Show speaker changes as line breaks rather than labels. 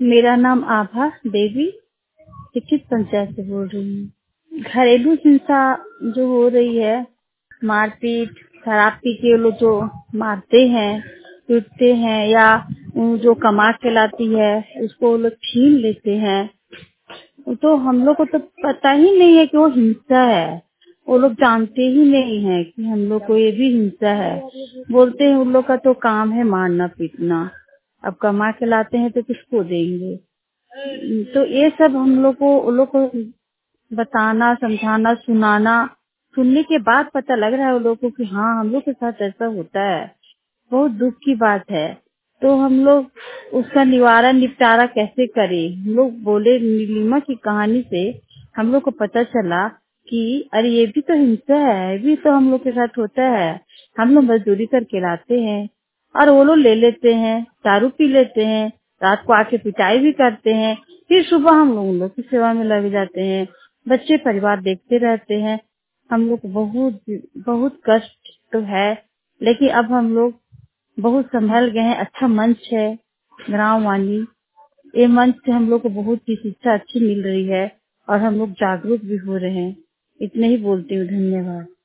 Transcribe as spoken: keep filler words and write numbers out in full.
मेरा नाम आभा देवी इक्कीस पंचायत से बोल रही हूँ। घरेलू हिंसा जो हो रही है, मारपीट, शराब पी के लोग जो मारते हैं, पीटते हैं, या जो कमा के लाती है उसको वो लोग छीन लेते हैं, तो हम लोग को तो पता ही नहीं है कि वो हिंसा है। वो लोग जानते ही नहीं है कि हम लोग को ये भी हिंसा है। बोलते हैं उन लोग का तो काम है मारना पीटना, अब कमा के लाते हैं तो किसको देंगे। तो ये सब हम लोग को उन लोग को बताना, समझाना, सुनाना, सुनने के बाद पता लग रहा है उन लोगों को कि हाँ हम लोग के साथ ऐसा होता है। बहुत दुख की बात है। तो हम लोग उसका निवारण निपटारा कैसे करें। हम लोग बोले नीलिमा की कहानी से हम लोग को पता चला कि अरे ये भी तो हिंसा है, ये भी तो हम लोग के साथ होता है। हम लोग मजदूरी करके लाते हैं और वो लोग ले लेते हैं, दारू पी लेते हैं, रात को आके पिटाई भी करते हैं, फिर सुबह हम लोग उन लोग की सेवा में लग जाते हैं। बच्चे परिवार देखते रहते हैं। हम लोग को बहुत बहुत कष्ट तो है, लेकिन अब हम लोग बहुत संभल गए हैं। अच्छा मंच है ग्राम वाणी, ये मंच से हम लोग को बहुत ही शिक्षा अच्छी मिल रही है और हम लोग जागरूक भी हो रहे हैं। इतने ही बोलती हूँ, धन्यवाद।